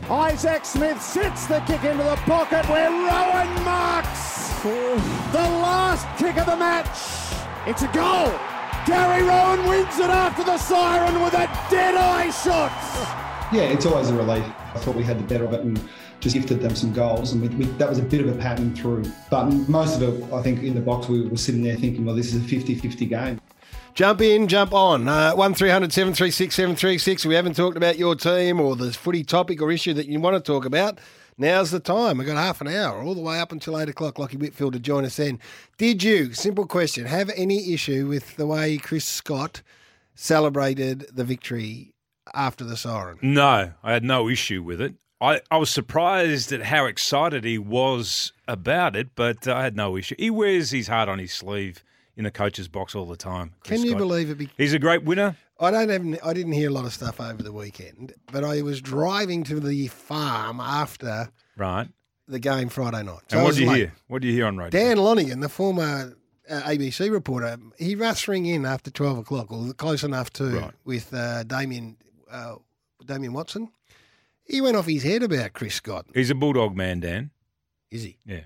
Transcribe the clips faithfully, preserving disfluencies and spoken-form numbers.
Isaac Smith sits the kick into the pocket where Rowan marks the last kick of the match. It's a goal. Gary Rowan wins it after the siren with a dead-eye shot. Yeah, it's always a relief. I thought we had the better of it and just gifted them some goals, and we, we, that was a bit of a pattern through. But most of it, I think, in the box, we were sitting there thinking, well, this is a fifty-fifty game. Jump in, jump on. Uh, one three hundred seven three six seven three six. We haven't talked about your team or the footy topic or issue that you want to talk about. Now's the time. We've got half an hour, all the way up until eight o'clock. Lockie Whitfield to join us then. Did you, simple question, have any issue with the way Chris Scott celebrated the victory after the siren? No, I had no issue with it. I, I was surprised at how excited he was about it, but uh, I had no issue. He wears his heart on his sleeve in the coach's box all the time. Chris Can you Scott. believe it? Be- He's a great winner. I don't have. I didn't hear a lot of stuff over the weekend, but I was driving to the farm after Right. the game Friday night. So And I what was did you late. hear? What did you hear on radio? Dan Lonigan, the former uh, A B C reporter, he must ring in after twelve o'clock, or close enough to, Right. with uh, Damien uh, Damien Watson. He went off his head about Chris Scott. He's a Bulldog man, Dan. Is he? Yeah.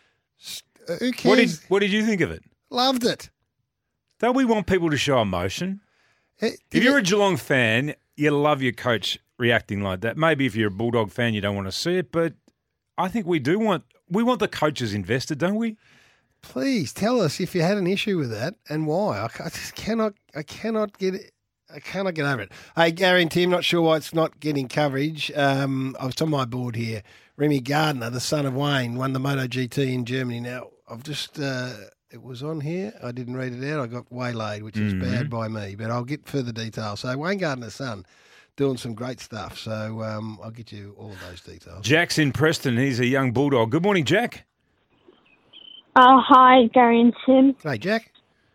Uh, who cares? What did What did you think of it? Loved it. Don't we want people to show emotion? Uh, If did you're it- a Geelong fan, you love your coach reacting like that. Maybe if you're a Bulldog fan, you don't want to see it, but I think we do want we want the coaches invested, don't we? Please tell us if you had an issue with that and why. I, ca- I just cannot. I cannot get it. I cannot get over it. Hey, Gary and Tim, not sure why it's not getting coverage. Um, I was on my board here. Remy Gardner, the son of Wayne, won the MotoGP in Germany. Now, I've just, uh, it was on here. I didn't read it out. I got waylaid, which is Mhm. bad by me, but I'll get further details. So, Wayne Gardner's son doing some great stuff. So, um, I'll get you all of those details. Jack's in Preston. He's a young Bulldog. Good morning, Jack. Uh, hi, Gary and Tim. Hey, Jack.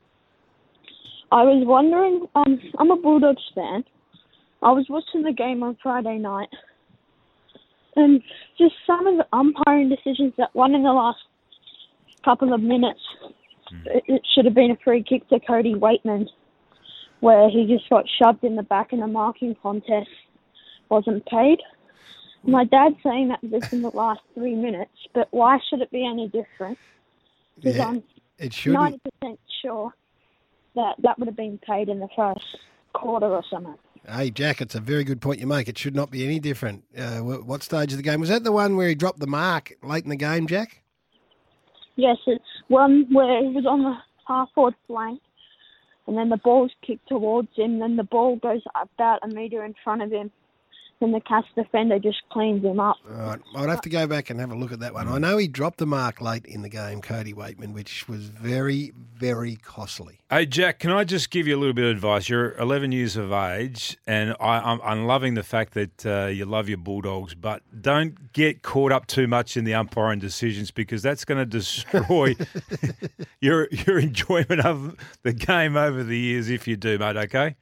I was wondering, um, I'm a Bulldogs fan. I was watching the game on Friday night, and just some of the umpiring decisions that won in the last couple of minutes. It, it should have been a free kick to Cody Waitman, where he just got shoved in the back in a marking contest, wasn't paid. My dad's saying that was in the last three minutes, but why should it be any different? Because Yeah, I'm it shouldn't. ninety percent sure that that would have been paid in the first quarter or something. Hey, Jack, it's a very good point you make. It should not be any different. Uh, wh- what stage of the game? Was that the one where he dropped the mark late in the game, Jack? Yes, it's one where he was on the half-forward flank, and then the ball's kicked towards him, then the ball goes about a metre in front of him, then the Cast defender just cleans him up. All right. I'd have to go back and have a look at that one. I know he dropped the mark late in the game, Cody Waitman, which was very, very costly. Hey, Jack, can I just give you a little bit of advice? You're eleven years of age, and I, I'm, I'm loving the fact that uh, you love your Bulldogs, but don't get caught up too much in the umpiring decisions because that's going to destroy your your enjoyment of the game over the years if you do, mate, okay?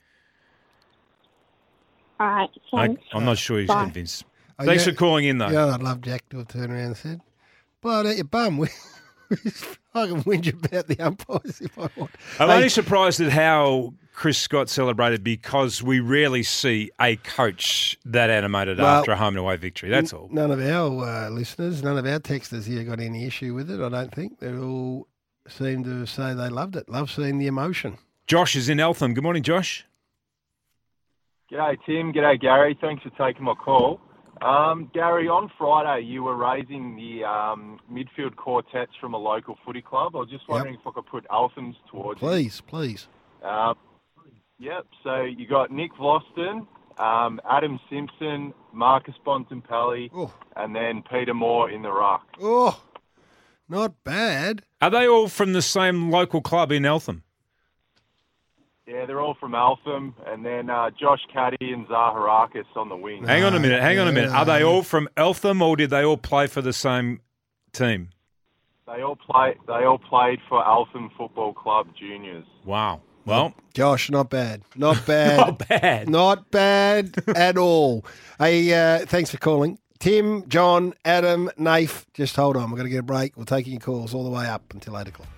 All right, I, thanks. I'm not sure he's Bye. convinced. Oh, Thanks yeah. for calling in, though. Yeah, I'd love Jack to have turned around and said, blow it out your bum. I can whinge about the umpires if I want. I'm Hey, only surprised at how Chris Scott celebrated because we rarely see a coach that animated Well, after a home and away victory. That's all. None of our uh, listeners, none of our texters here got any issue with it, I don't think. They all seem to say they loved it. Love seeing the emotion. Josh is in Eltham. Good morning, Josh. G'day, Tim. G'day, Gary. Thanks for taking my call. Um, Gary, on Friday you were raising the um, midfield quartets from a local footy club. I was just wondering if I could put Eltham's towards you. Please, please. Uh, yep, so you got Nick Vlaston, um, Adam Simpson, Marcus Bontempelli, Oh. and then Peter Moore in the ruck. Oh, not bad. Are they all from the same local club in Eltham? Yeah, they're all from Eltham, and then uh, Josh Caddy and Zaharakis on the wing. Hang on a minute. Hang on a minute. Are they Yeah. all from Eltham, or did they all play for the same team? They all play. They all played for Eltham Football Club juniors. Wow. Well, Josh, not bad. Not bad. not bad. Not bad at all. Hey, uh, thanks for calling. Tim, John, Adam, Naif, just hold on. We're going to get a break. We'll take your calls all the way up until eight o'clock.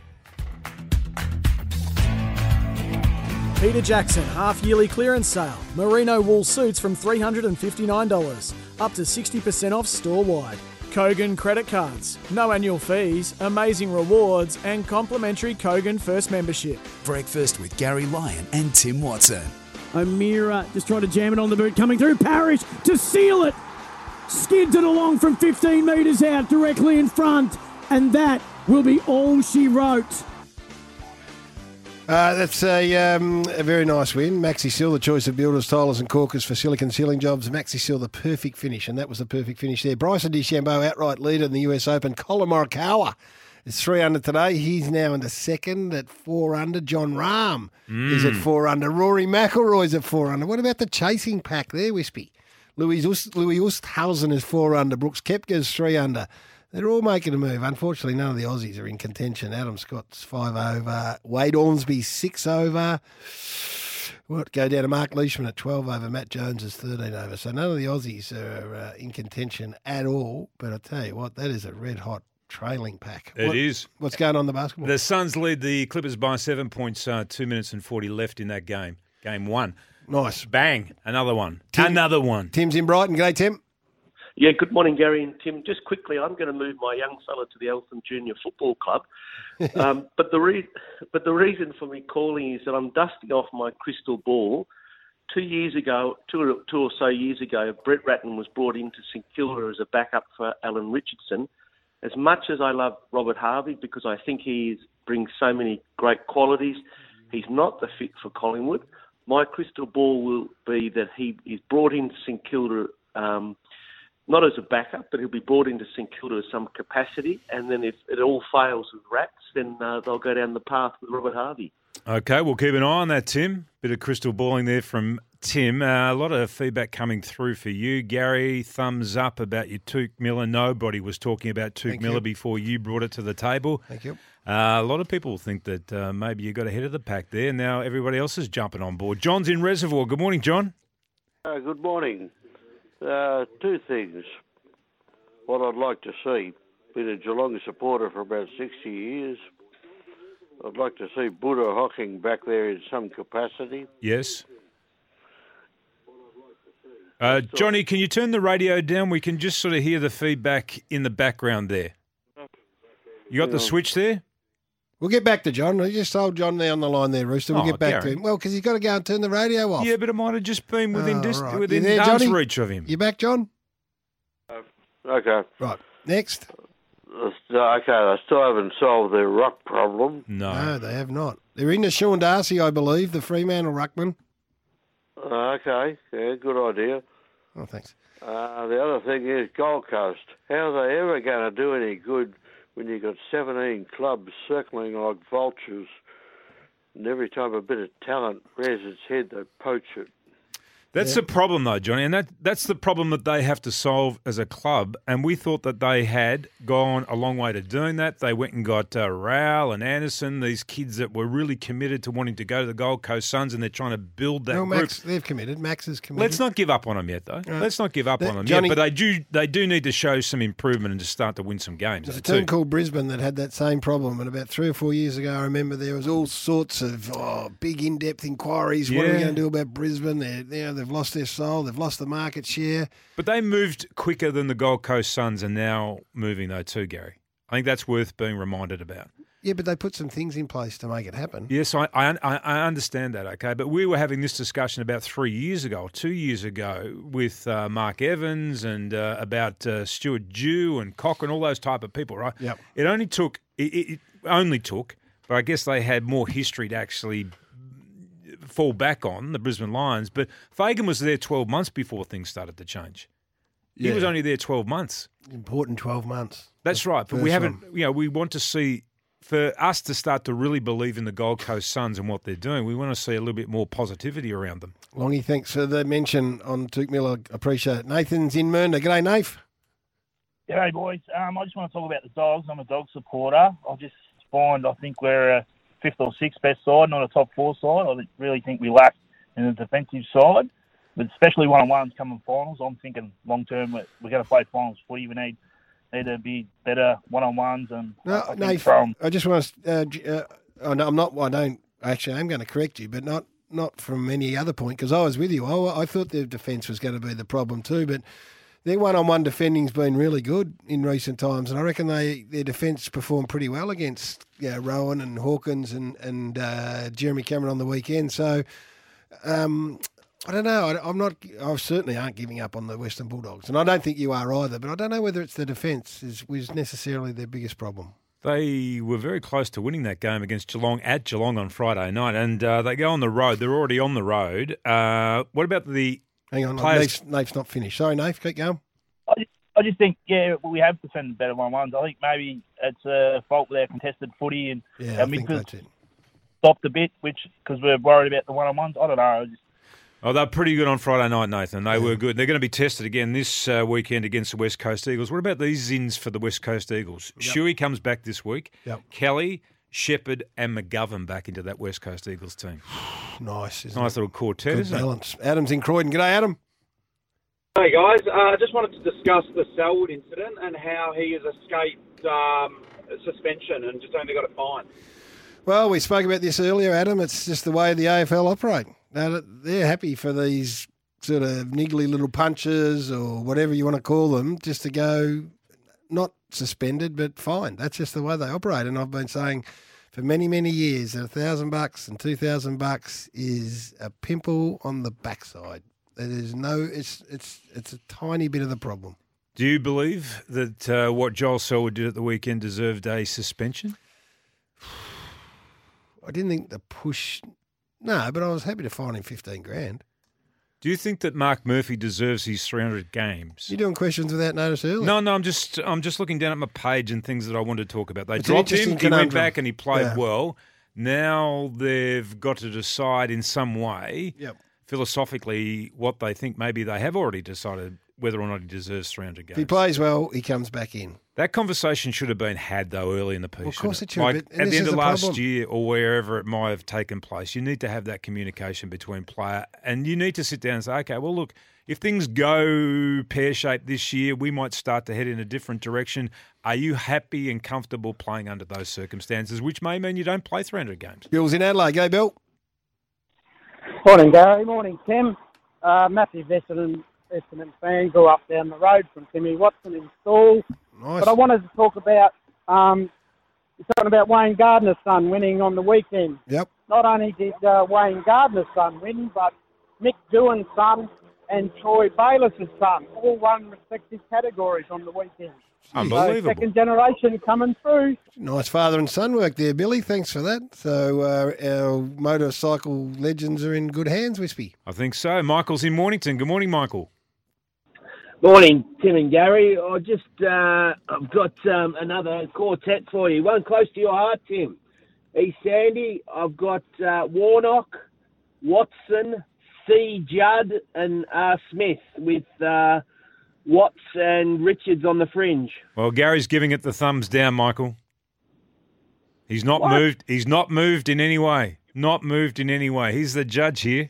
Peter Jackson half-yearly clearance sale. Merino wool suits from three hundred fifty-nine dollars. up to sixty percent off store-wide. Kogan Credit Cards. No annual fees, amazing rewards and complimentary Kogan First membership. Breakfast with Gary Lyon and Tim Watson. O'Meara just tried to jam it on the boot, coming through. Parrish to seal it. Skids it along from fifteen metres out, directly in front. And that will be all she wrote. Uh, that's a, um, a very nice win. Maxi Seal, the choice of builders, tilers and caulkers for silicon sealing jobs. Maxi Seal, the perfect finish, and that was the perfect finish there. Bryson DeChambeau, outright leader in the U S Open. Colin Morikawa is three under today. He's now into second at four under. John Rahm mm. is at four under. Rory McIlroy's at four under. What about the chasing pack there, Wispy? Louis, Ust- Louis Oosthuizen is four under. Brooks Koepka's three under. They're all making a move. Unfortunately, none of the Aussies are in contention. Adam Scott's five over. Wade Ormsby six over. We'll go down to Mark Leishman at twelve over. Matt Jones is thirteen over. So none of the Aussies are uh, in contention at all. But I tell you what, that is a red hot trailing pack. It what, is. What's going on in the basketball? The Suns lead the Clippers by seven points. Uh, two minutes and forty left in that game. Game one. Nice. Bang. Another one. Tim, Another one. Tim's in Brighton. G'day, Tim. Yeah, good morning, Gary and Tim. Just quickly, I'm going to move my young fella to the Eltham Junior Football Club. um, but the re- but the reason for me calling is that I'm dusting off my crystal ball. Two years ago, two or, two or so years ago, Brett Ratton was brought into St Kilda as a backup for Alan Richardson. As much as I love Robert Harvey, because I think he is, brings so many great qualities, he's not the fit for Collingwood. My crystal ball will be that he is brought into St Kilda um, not as a backup, but he'll be brought into St Kilda as some capacity. And then if it all fails with Rats, then uh, they'll go down the path with Robert Harvey. Okay, we'll keep an eye on that, Tim. Bit of crystal balling there from Tim. Uh, a lot of feedback coming through for you. Gary, thumbs up about your Tuke Miller. Nobody was talking about Tuke Miller you. before you brought it to the table. Thank you. Uh, a lot of people think that uh, maybe you got ahead of the pack there. Now everybody else is jumping on board. John's in Reservoir. Good morning, John. Uh, good morning. Uh, two things. What I'd like to see, been a Geelong supporter for about sixty years. I'd like to see Buddha Hocking back there in some capacity. Yes. Uh, Johnny, can you turn the radio down? We can just sort of hear the feedback in the background there. You got the switch there? We'll get back to John. We just told John there on the line there, Rooster. We'll Oh, get back Gary. to him. Well, because he's got to go and turn the radio off. Yeah, but it might have just been within, Oh, dis- right. within You there, arm's Johnny? reach of him. You back, John? Okay. Right. Next. Uh, Okay, they still haven't solved their ruck problem. No. No, they have not. They're into Sean Darcy, I believe, the Fremantle ruckman. Uh, okay, yeah, good idea. Oh, thanks. Uh, the other thing is Gold Coast. How are they ever going to do any good when you've got seventeen clubs circling like vultures, and every time a bit of talent rears its head, they poach it? That's Yeah. the problem, though, Johnny, and that that's the problem that they have to solve as a club. And we thought that they had gone a long way to doing that. They went and got uh, Rowell and Anderson, these kids that were really committed to wanting to go to the Gold Coast Suns, and they're trying to build that No, group. Max, they've committed. Max is committed. Let's not give up on them yet, though. Right. Let's not give up That- on them Johnny- yet. But they do they do need to show some improvement and to start to win some games. There's a though, team too. called Brisbane that had that same problem, and about three or four years ago, I remember there was all sorts of oh, big in-depth inquiries. What are we Yeah. going to do about Brisbane? They're, you know, they've lost their soul. They've lost the market share. But they moved quicker than the Gold Coast Suns are now moving, though, too, Gary. I think that's worth being reminded about. Yeah, but they put some things in place to make it happen. Yes, I, I I understand that, okay. But we were having this discussion about three years ago, or two years ago, with uh, Mark Evans and uh, about uh, Stuart Dew and Cochrane, all those type of people, right? Yep. It only took, it, it only took, but I guess they had more history to actually fall back on, the Brisbane Lions. But Fagan was there twelve months before things started to change. He Yeah. was only there twelve months. Important twelve months. That's right. But we first haven't, one. you know, we want to see, for us to start to really believe in the Gold Coast Suns and what they're doing, we want to see a little bit more positivity around them. Longy, thanks for the mention on Tuke Miller. Appreciate it. Nathan's in Mernda. G'day, Nath. G'day, boys. Um, I just want to talk about the Dogs. I'm a dog supporter. I just find I think we're a fifth or sixth best side, not a top four side. I really think we lack in the defensive side, but especially one-on-ones coming finals. I'm thinking long-term we're, we're going to play finals footy. We need, need to be better one-on-ones. And No, I think Nath, from, I just want to. Uh, j- uh, oh, no, I'm not. I don't. Actually, I'm going to correct you, but not not from any other point because I was with you. I, I thought the defence was going to be the problem too, but their one-on-one defending's been really good in recent times, and I reckon they their defence performed pretty well against you know, Rowan and Hawkins and and uh, Jeremy Cameron on the weekend. So um, I don't know. I, I'm not. I certainly aren't giving up on the Western Bulldogs, and I don't think you are either. But I don't know whether it's the defence is was necessarily their biggest problem. They were very close to winning that game against Geelong at Geelong on Friday night, and uh, they go on the road. They're already on the road. Uh, what about the Hang on, players? Naif's, Naif's not finished. Sorry, Naif, keep going. I just, I just think, yeah, we have defended better one-ones. I think maybe it's a fault with our contested footy and Yeah, our I think midfield that's it. stopped a bit, which because we're worried about the one-on-ones. I don't know. I just, Oh, they're pretty good on Friday night, Nathan. They yeah. were good. They're going to be tested again this uh, weekend against the West Coast Eagles. What about these ins for the West Coast Eagles? Yep. Shuey comes back this week. Yep. Kelly, Shepherd and McGovern back into that West Coast Eagles team. Nice. Isn't nice it? little quartet, Good isn't balance. it? Adam's in Croydon. G'day, Adam. Hey, guys. I uh, just wanted to discuss the Selwood incident and how he has escaped um, suspension and just only got a fine. Well, we spoke about this earlier, Adam. It's just the way the A F L operate. Now, they're happy for these sort of niggly little punches or whatever you want to call them just to go not suspended but fined. That's just the way they operate. And I've been saying for many, many years that a thousand bucks and two thousand bucks is a pimple on the backside. There's no, it's it's it's a tiny bit of the problem. Do you believe that uh, what Joel Selwood did at the weekend deserved a suspension? I didn't think the push. No, but I was happy to fine him fifteen grand. Do you think that Mark Murphy deserves his three hundred games? You're doing questions without notice earlier. No, no, I'm just I'm just looking down at my page and things that I wanted to talk about. They It's an dropped him, interesting he went conundrum. back and he played Yeah. well. Now they've got to decide in some way, Yep. philosophically, what they think. Maybe they have already decided whether or not he deserves three hundred games. If he plays well, he comes back in. That conversation should have been had, though, early in the piece. Well, of course shouldn't it should, Like, but- and at this the end is of the last problem. year or wherever it might have taken place, you need to have that communication between player and you need to sit down and say, okay, well, look, if things go pear-shaped this year, we might start to head in a different direction. Are you happy and comfortable playing under those circumstances, which may mean you don't play three hundred games? Bill's in Adelaide. Go, Bill. Morning, Gary. Morning, Tim. Uh, massive Essendon, Essendon fan. Grew up down the road from Timmy Watson in school. Nice. But I wanted to talk about, um, you're talking about Wayne Gardner's son winning on the weekend. Yep. Not only did uh, Wayne Gardner's son win, but Mick Doohan's son and Troy Bayliss' son all won respective categories on the weekend. Unbelievable. So second generation coming through. Nice father and son work there, Billy. Thanks for that. So uh, our motorcycle legends are in good hands, Wispy. I think so. Michael's in Mornington. Good morning, Michael. Morning, Tim and Gary. I just, uh, I've got um, another quartet for you. One close to your heart, Tim. East Sandy. I've got uh, Warnock, Watson, C. Judd, and R. Smith with uh, Watts and Richards on the fringe. Well, Gary's giving it the thumbs down, Michael. He's not What? moved. He's not moved in any way. Not moved in any way. He's the judge here.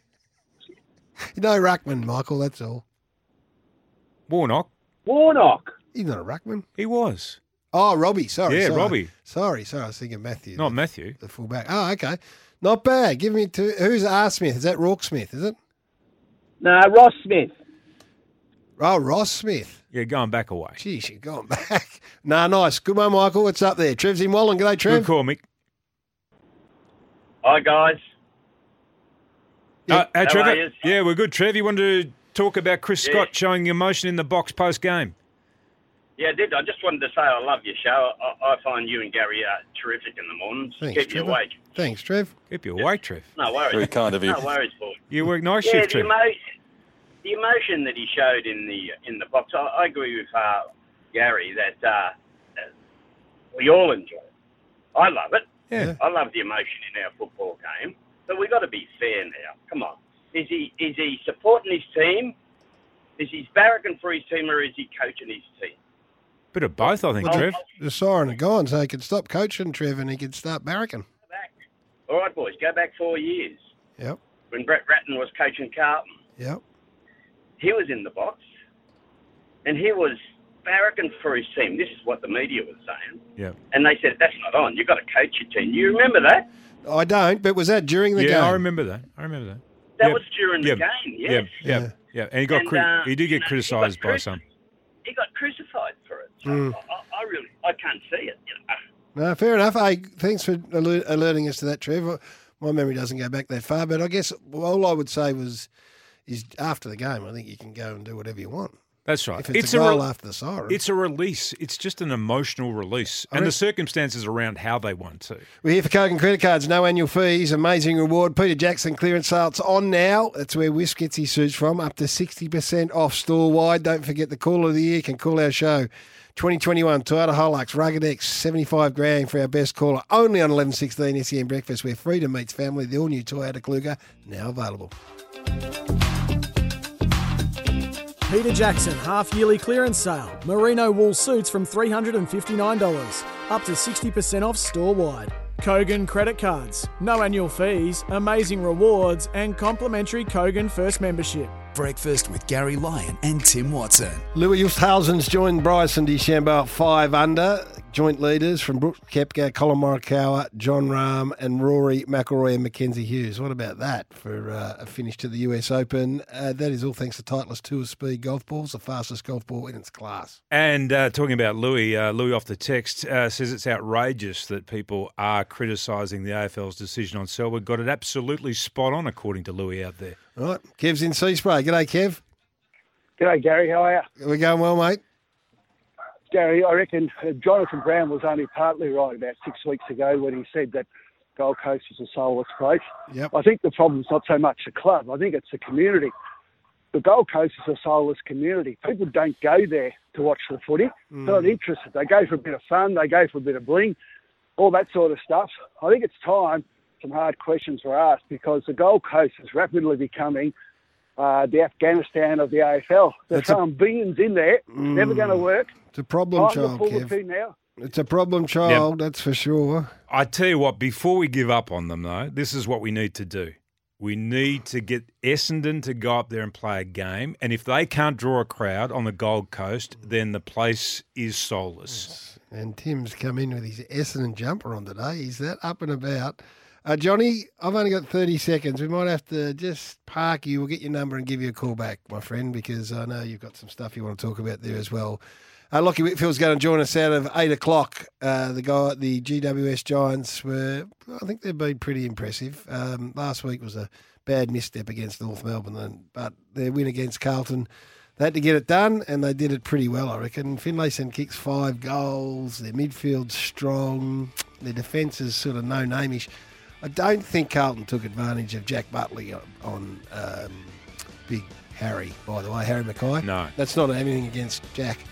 No ruckman, Michael, that's all. Warnock. Warnock. He's not a ruckman. He was. Oh, Robbie. Sorry. Yeah, sorry. Robbie. Sorry, sorry. I was thinking Matthew. Not the, Matthew. The fullback. Oh, okay. Not bad. Give me two. Who's R. Smith? Is that Rourke Smith, is it? No, Ross Smith. Oh, Ross Smith. Yeah, going back away. Geez, you've gone back. Nah, nice. Good one, Michael. What's up there? Trev's in Wallen. G'day, Trev. Good call, Mick. Hi, guys. Uh, hey, How Trevor. are yous? Yeah, we're good. Trev, you wanted to talk about Chris Yeah. Scott showing emotion in the box post-game. Yeah, I did. I just wanted to say I love your show. I, I find you and Gary are terrific in the mornings. Thanks, Keep you Trevor. awake. Thanks, Trev. Keep you awake, Trev. No worries. Very kind of you. No worries, boy. You work nice yeah, shift, the, Trev. emo- the emotion that he showed in the in the box, I, I agree with uh, Gary that uh, uh, we all enjoy it. I love it. Yeah. I love the emotion in our football game. But we've got to be fair now. Come on. Is he is he supporting his team? Is he barracking for his team, or is he coaching his team? Bit of both, I think, Well, Trev. The, the siren had gone, so he could stop coaching, Trev, and he could start barracking. All right, boys, go back four years Yep, when Brett Ratton was coaching Carlton. yep. He was in the box, and he was barracking for his team. This is what the media was saying. Yeah. And they said, that's not on. You've got to coach your team. You remember that? I don't, but was that during the yeah, game? I remember that. I remember that. That Yep. was during the Yep. game, yes. Yeah, yeah, yeah. And he got And, cri- uh, he did you get know, criticised but by Chris- some. crucified for it. So Mm. I, I really, I can't see it. You know? No, fair enough. Hey, thanks for alert, alerting us to that, Trevor. My memory doesn't go back that far, but I guess all I would say was, is after the game, I think you can go and do whatever you want. That's right. If it's, a goal re- after the siren. It's a release. It's just an emotional release. And the circumstances around how they won too. We're here for Kogan Credit Cards, no annual fees, amazing reward. Peter Jackson clearance sale. It's on now. That's where Wisp gets his suits from. Up to sixty percent off store-wide. Don't forget the Call of the Year can call our show. twenty twenty-one Toyota Hilux Rugged X, seventy-five grand for our best caller. Only on eleven sixteen S E N Breakfast, where freedom meets family. The all-new Toyota Kluger, now available. Peter Jackson half-yearly clearance sale. Merino wool suits from three hundred fifty-nine dollars, up to sixty percent off store-wide. Kogan Credit Cards, no annual fees, amazing rewards and complimentary Kogan First membership. Breakfast with Gary Lyon and Tim Watson. Louis Oosthuizen's joined Bryson DeChambeau at five under. Joint leaders from Brooks Koepka, Colin Morikawa, John Rahm and Rory McIlroy and Mackenzie Hughes. What about that for uh, a finish to the U S Open? Uh, that is all thanks to Titleist Tour Speed golf balls, the fastest golf ball in its class. And uh, talking about Louis, uh, Louis off the text uh, says it's outrageous that people are criticising the A F L's decision on Selwood. Got it absolutely spot on, according to Louis out there. All right, Kev's in Seaspray. G'day, Kev. G'day, Gary. How are you? We're going well, mate. Gary, I reckon uh, Jonathan Brown was only partly right about six weeks ago when he said that Gold Coast is a soulless place. Yep. I think the problem's not so much the club. I think it's the community. The Gold Coast is a soulless community. People don't go there to watch the footy. Mm. They're not interested. They go for a bit of fun. They go for a bit of bling, all that sort of stuff. I think it's time some hard questions were asked because the Gold Coast is rapidly becoming uh, the Afghanistan of the A F L. They're That's a- throwing billions in there. It's Mm. never going to work. It's a problem Time child, to pull Kev. the pin now. It's a problem child, that's for sure. I tell you what, before we give up on them, though, this is what we need to do. We need to get Essendon to go up there and play a game. And if they can't draw a crowd on the Gold Coast, then the place is soulless. And Tim's come in with his Essendon jumper on today. He's that up and about. Uh, Johnny, I've only got thirty seconds. We might have to just park you. We'll get your number and give you a call back, my friend, because I know you've got some stuff you want to talk about there as well. Uh, Lockie Whitfield's going to join us out of eight o'clock. Uh, the guy, the G W S Giants were, I think they've been pretty impressive. Um, last week was a bad misstep against North Melbourne, but their win against Carlton, they had to get it done, and they did it pretty well, I reckon. Finlayson kicks five goals. Their midfield's strong. Their defence is sort of no-name-ish. I don't think Carlton took advantage of Jack Butley on, on um, Big Harry, by the way, Harry Mackay. No. That's not anything against Jack.